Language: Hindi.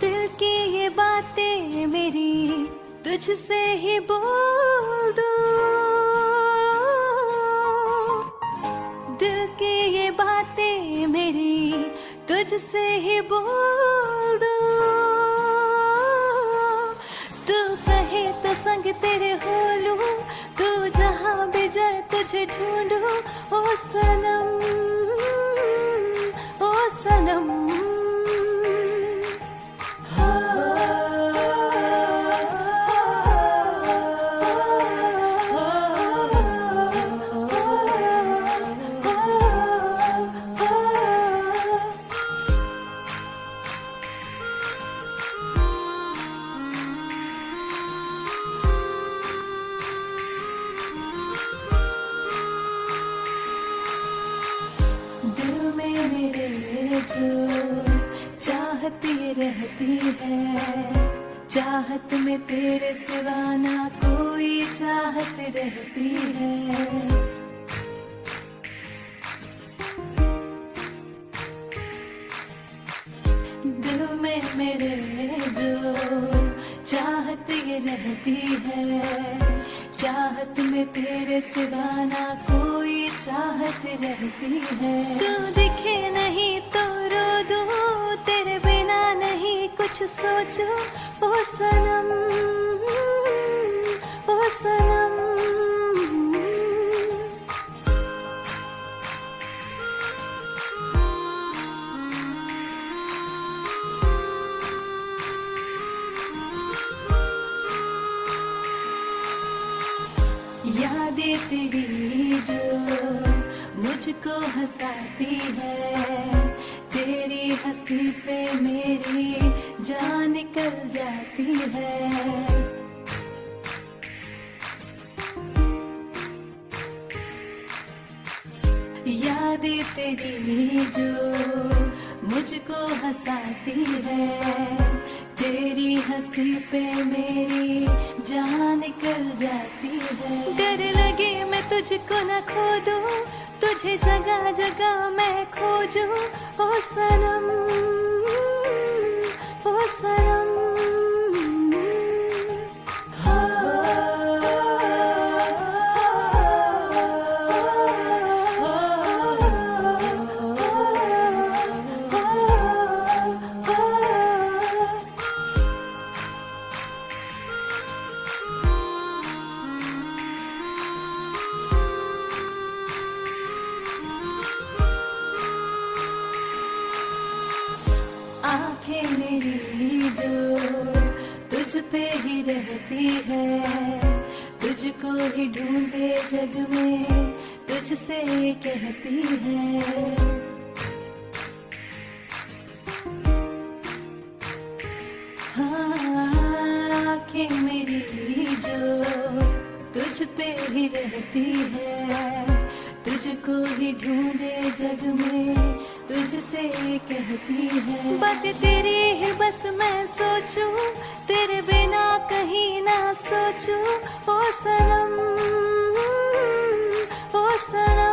दिल की ये बातें मेरी तुझसे ही बोल दूं, दिल की ये बातें मेरी तुझसे ही बोल दूं। तू कहे तो संग तेरे हो लूं, तू जहां भी जाए तुझे ढूंढूं। ओ सनम, ओ सनम। दिल में मेरे जो चाहत ये रहती है, चाहत में तेरे सिवा ना कोई चाहत रहती है। दिल में मेरे जो चाहत ये रहती है, चाहत में तेरे सिवा ना कोई चाहत रहती है। तू दिखे नहीं तो रो दूं, तेरे बिना नहीं कुछ सोचूं। ओ सनम, ओ सनम। यादें तेरी जो मुझको हंसाती है, तेरी हंसी पे मेरी जान निकल जाती है। यादें तेरी जो मुझको हंसाती है, तेरी हंसी पे मेरी जान निकल जाती है। डर लगे मैं तुझको न खो दूं, तुझे जगह जगह मैं खोजूं। ओ सनम, ओ सनम। आंखें मेरी जो तुझ पे ही रहती है, तुझको ही ढूंढे जग में तुझसे कहती है। हाँ, आंखें मेरी जो तुझ पे ही रहती है, तुझको ही ढूंढे जग में तुझसे कहती है। बात तेरी है बस मैं सोचूं, तेरे बिना कहीं ना सोचूं। ओ सनम, ओ सनम।